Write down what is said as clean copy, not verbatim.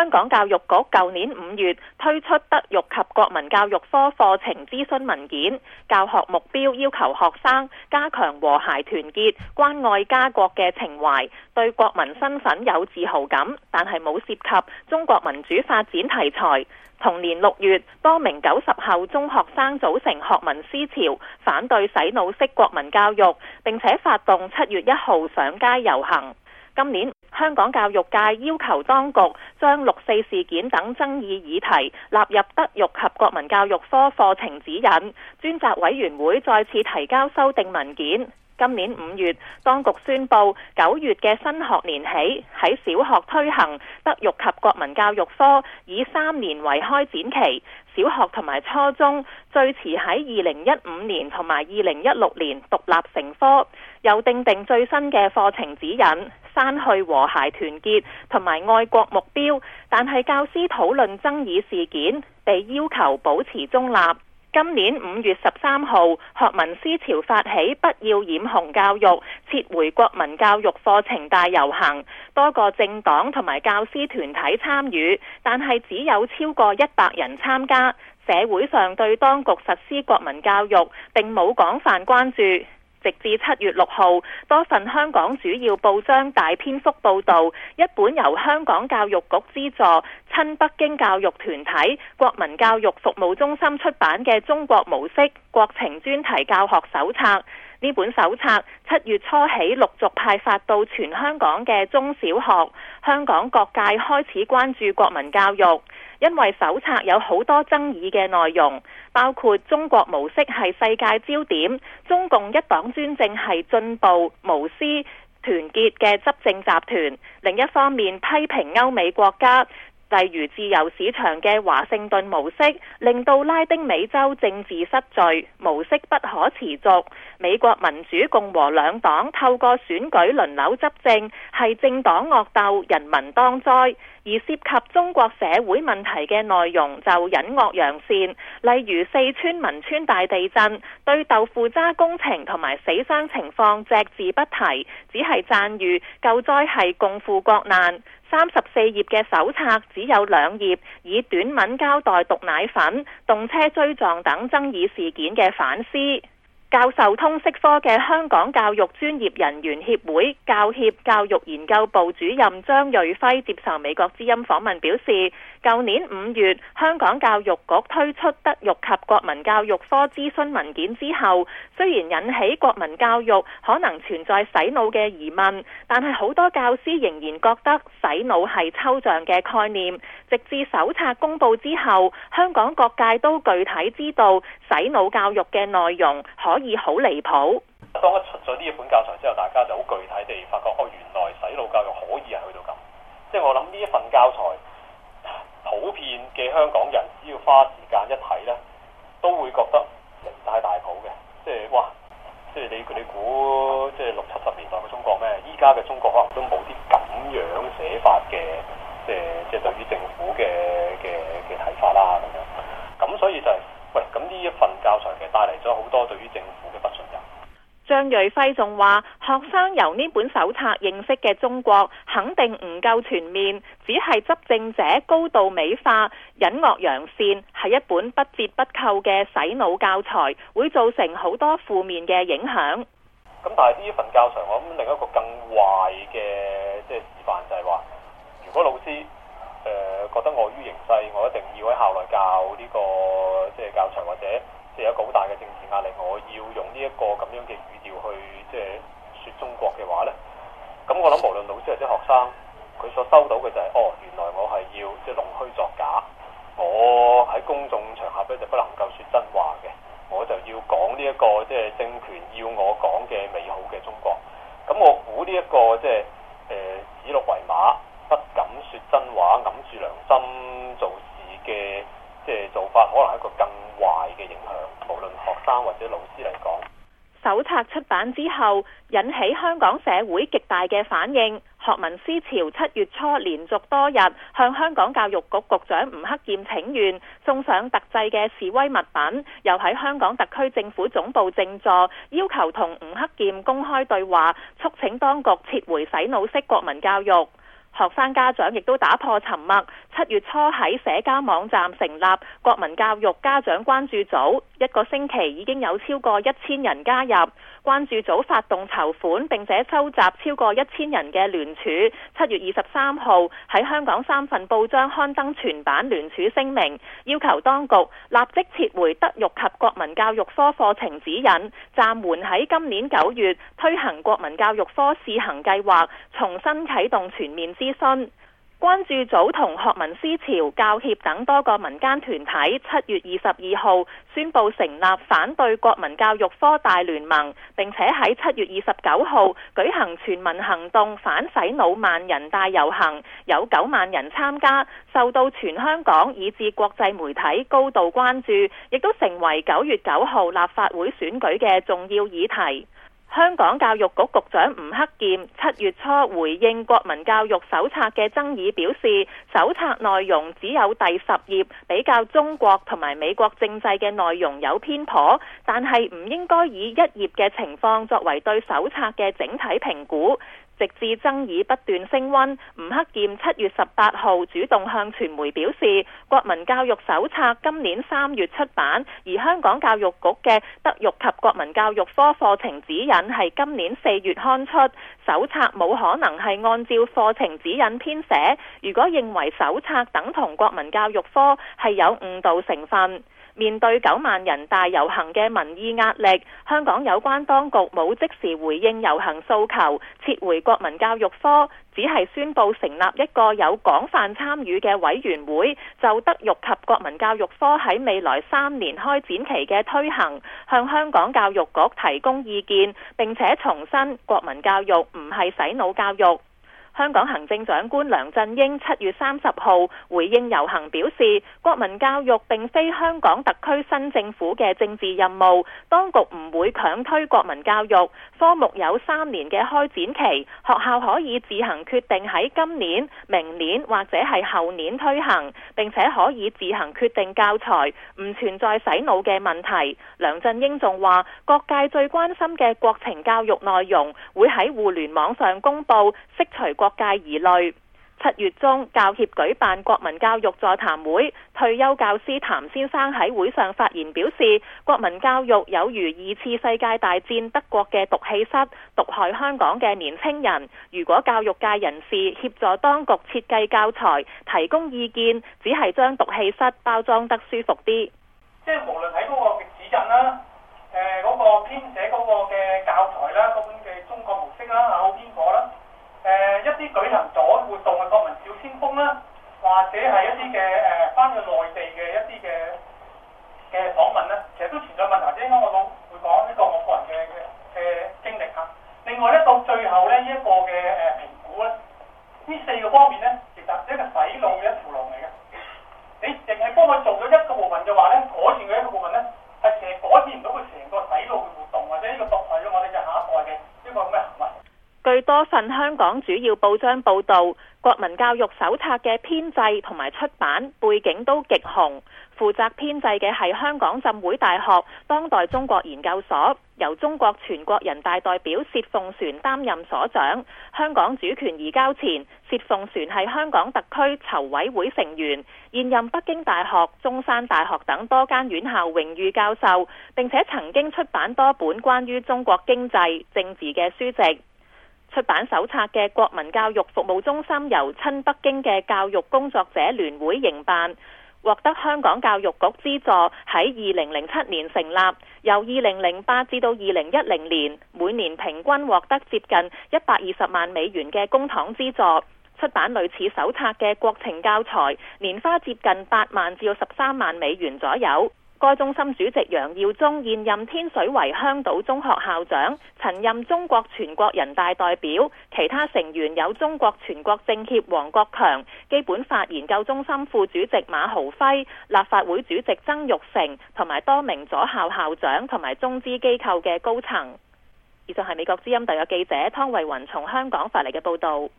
香港教育局舊年5月推出德育及國民教育科課程諮詢文件，教學目標要求學生加強和諧團結、關愛家國嘅情懷，對國民身份有自豪感，但係冇涉及中國民主發展題材。同年6月，多名90後中學生組成學民思潮，反對洗腦式國民教育，並且發動7月1號上街遊行。今年香港教育界要求當局將6.4事件等爭議議題納入德育及國民教育科課程指引，專責委員會再次提交修訂文件。今年5月，當局宣布9月嘅新學年起，喺小學推行德育及國民教育科，以3年為開展期，小學同埋初中最遲喺2015年同埋2016年獨立成科，又訂定最新嘅課程指引，刪去和諧團結同埋愛國目標，但係教師討論爭議事件被要求保持中立。今年5月13號，學民思潮發起不要染紅教育，撤回國民教育課程大遊行，多個政黨同埋教師團體參與，但係只有超過100人參加。社會上對當局實施國民教育並冇廣泛關注。直至7月6號，多份香港主要報章大篇幅報導一本由香港教育局資助、親北京教育團體國民教育服務中心出版嘅中國模式國情專題教學手冊。呢本手冊7月初起陸續派發到全香港嘅中小學，香港各界開始關注國民教育，因為手冊有好多爭議嘅內容，包括中國模式係世界焦點，中共一黨專政係進步、無私、團結嘅執政集團。另一方面批評歐美國家，例如自由市場嘅華盛頓模式，令到拉丁美洲政治失序，模式不可持續。美國民主共和兩黨透過選舉輪流執政，係政黨惡鬥，人民當災。而涉及中國社會問題嘅內容就隱惡揚善，例如四川汶川大地震，對豆腐渣工程同埋死傷情況隻字不提，只係讚譽救災係共赴國難。34頁嘅手冊只有2頁，以短文交代毒奶粉、動車追撞等爭議事件嘅反思。教授通識科嘅香港教育專業人員協會教協教育研究部主任張瑞輝接受美國之音訪問表示，舊年5月香港教育局推出德育及國民教育科諮詢文件之後，雖然引起國民教育可能存在洗腦嘅疑問，但係好多教師仍然覺得洗腦係抽象嘅概念。直至手冊公佈之後，香港各界都具體知道洗腦教育嘅內容可以好離譜。 當一出咗呢一本教材之後，大家就好具體地發覺，原來洗腦教育可以係去到咁。即係我諗呢一份教材，普遍嘅香港人只要花時間一睇呢，都會覺得離晒大譜嘅。即係哇，即係你估即係60、70年代嘅中國咩？依家嘅中國可能都冇啲咁樣寫法嘅，即係對於政府嘅睇法啦咁樣。咁所以就係咁呢一份教材其實帶嚟咗好多對於政府嘅不信任。 張瑞輝仲話，學生由呢本手冊認識嘅中國肯定唔夠全面，只係執政者高度美化、隱惡揚善，係一本不折不扣嘅洗腦教材，會造成好多負面嘅影響。 咁但係呢一份教材，我諗另一個更壞嘅示範就係話，如果老師覺得礙於形勢，我一定要喺校內教呢個教材，或者有一個好大嘅政治壓力，我要用呢一個咁樣嘅語調去說中國嘅話呢，咁我諗無論老師或者學生，佢所收到嘅就係原來我係要弄虛作假，我喺公眾場合咧就不能夠說真話嘅，我就要講呢一個政權要我講嘅美好嘅中國。咁我估呢一個指鹿為馬，不敢說真話，揞住良心做事嘅做法，可能係一個更壞嘅影響，無論學生或者老師嚟講。 手冊出版之後，引起香港社會極大嘅反應。學民思潮7月初連續多日向香港教育局局長吳克儉請願，送上特製嘅示威物品，又喺香港特區政府總部靜坐，要求同吳克儉公開對話，促請當局撤回洗腦式國民教育。 學生家長亦都打破沉默，7月初喺社交網站成立國民教育家長關注組，1個星期已經有超過1000人加入。關注組發動籌款，並且收集超過1000人嘅聯署。7月23號喺香港3份報章刊登全版聯署聲明，要求當局立即撤回德育及國民教育科課程指引，暫緩喺今年9月推行國民教育科試行計劃，重新啟動全面諮詢。關注組同學民思潮、教協等多個民間團體7月22號宣布成立反對國民教育科大聯盟，並且喺7月29號舉行全民行動反洗腦萬人大遊行，有9萬人參加，受到全香港以至國際媒體高度關注，亦都成為9月9號立法會選舉嘅重要議題。香港教育局局長吳克儉7月初回應國民教育手冊嘅爭議，表示手冊內容只有第10頁比較中國同埋美國政制嘅內容有偏頗，但係唔應該以1頁嘅情況作為對手冊嘅整體評估。直至爭議不斷升溫，吳克儉7月18號主動向傳媒表示，國民教育手冊今年3月出版，而香港教育局嘅德育及國民教育科課程指引係今年4月刊出，手冊冇可能係按照課程指引編寫。如果認為手冊等同國民教育科，係有誤導成分。面對9萬人大遊行嘅民意壓力，香港有關當局冇即時回應遊行訴求，撤回國民教育科，只係宣布成立一個有廣泛參與嘅委員會，就德育及國民教育科喺未來3年開展期嘅推行，向香港教育局提供意見，並且重申國民教育唔係洗腦教育。香港行政長官梁振英7月30號回應遊行表示，國民教育並非香港特區新政府嘅政治任務，當局唔會強推國民教育，科目有3年嘅開展期，學校可以自行決定喺今年、明年或者係後年推行，並且可以自行決定教材，唔存在洗腦嘅問題。梁振英仲話，各界最關心嘅國情教育內容會喺互聯網上公佈，釋除各界疑慮。7月中，教協舉辦國民教育座談會，退休教師譚先生喺會上發言表示，國民教育有如2次世界大戰德國嘅毒氣室，毒害香港嘅年輕人。如果教育界人士協助當局設計教材、提供意見，只係將毒氣室包裝得舒服啲。 即係無論喺嗰個指引啦，嗰個編寫嗰個嘅教材啦，嗰本嘅中國模式啦，好偏頗啦。一啲舉行咗活動嘅國民小先鋒啦，或者係一啲嘅翻去內地嘅一啲嘅訪問咧，其實都存在問題。應該我都會講一個我個人嘅經歷嚇。另外咧，到最後咧，呢一個嘅評估咧，呢4個方面咧，其實一個洗腦嘅一條路嚟嘅。你淨係幫佢做咗一個部分嘅話咧，改善佢一個部分咧，係其實改變唔到佢成個洗腦嘅活動，或者呢個毒害咗我哋嘅下一代嘅呢個咁嘅行為。 據多份香港主要報章報導，國民教育手冊嘅編製同埋出版背景都極紅。負責編製嘅係香港浸會大學當代中國研究所，由中國全國人大代表薛鳳旋擔任所長。香港主權移交前，薛鳳旋係香港特區籌委會成員，現任北京大學、中山大學等多間院校榮譽教授，並且曾經出版多本關於中國經濟、政治嘅書籍。出版手冊嘅國民教育服務中心由親北京嘅教育工作者聯會營辦，獲得香港教育局資助，喺2007年成立，由2008至到2010年，每年平均獲得接近120萬美元嘅公帑資助，出版類似手冊嘅國情教材，年花接近8萬至到13萬美元左右。該中心主席楊耀宗現任天水圍香島中學校長，曾任中國全國人大代表，其他成員有中國全國政協王國強、基本法研究中心副主席馬豪輝、立法會主席曾鈺成，同埋多名左校校長同埋中資機構嘅高層。以上係美國之音特約記者湯慧雲從香港發嚟嘅報導。